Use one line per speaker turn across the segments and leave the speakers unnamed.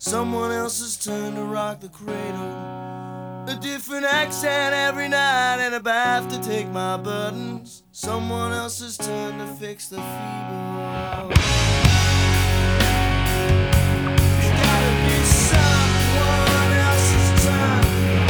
someone else's turn to rock the cradle. A different accent every night and a bath to take my burdens. Someone else's turn to fix the feeble. It's gotta be someone else's turn.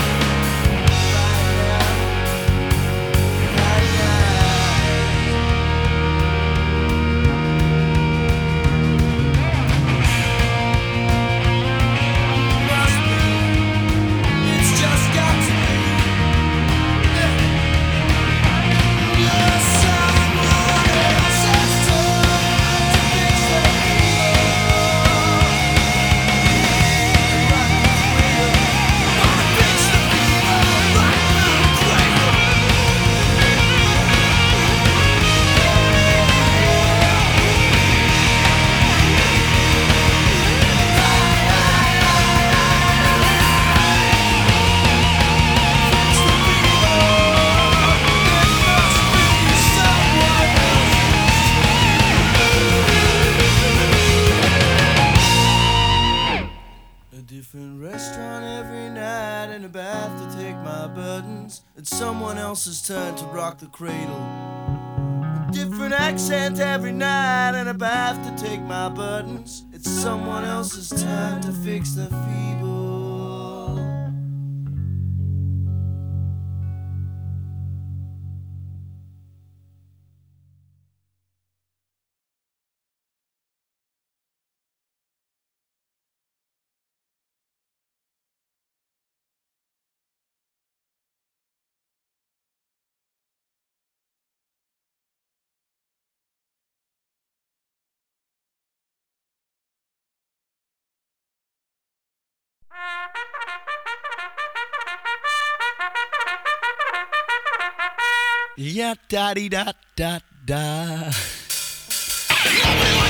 Different restaurant every night and a bath to take my burdens. It's someone else's turn to rock the cradle. A different accent every night and a bath to take my burdens. It's someone else's turn to fix the feeble.
Ya da dee da da da.